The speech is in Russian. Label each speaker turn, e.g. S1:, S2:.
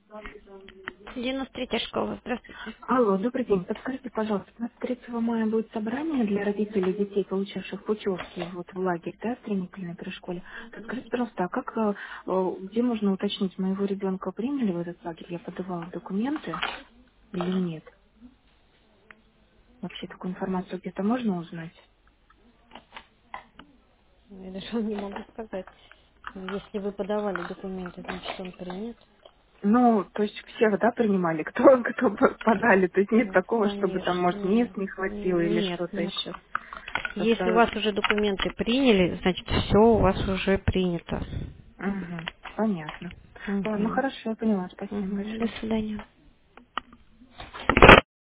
S1: 93-я школа. Здравствуйте.
S2: Алло, добрый день. Подскажите, пожалуйста, у нас 3 мая будет собрание для родителей детей, получивших путевки вот в лагерь, да, строительной при школе. Подскажите, пожалуйста, а как, где можно уточнить, моего ребенка приняли в этот лагерь? Я подавала документы или нет? Вообще такую информацию где-то можно узнать?
S1: Я даже вам не могу сказать. Если вы подавали документы, значит он принят.
S2: Ну, то есть всех, да, принимали, кто, подали, то есть нет
S1: Ну,
S2: такого, чтобы там, может, мест
S1: конечно.
S2: не хватило или
S1: Нет,
S2: что-то
S1: нет.
S2: еще.
S1: Если у вас
S2: Просто,
S1: уже документы приняли, значит все у вас уже принято.
S2: понятно. Ладно,
S1: Угу.
S2: хорошо, я поняла, спасибо
S1: Угу. До
S2: большое.
S1: свидания.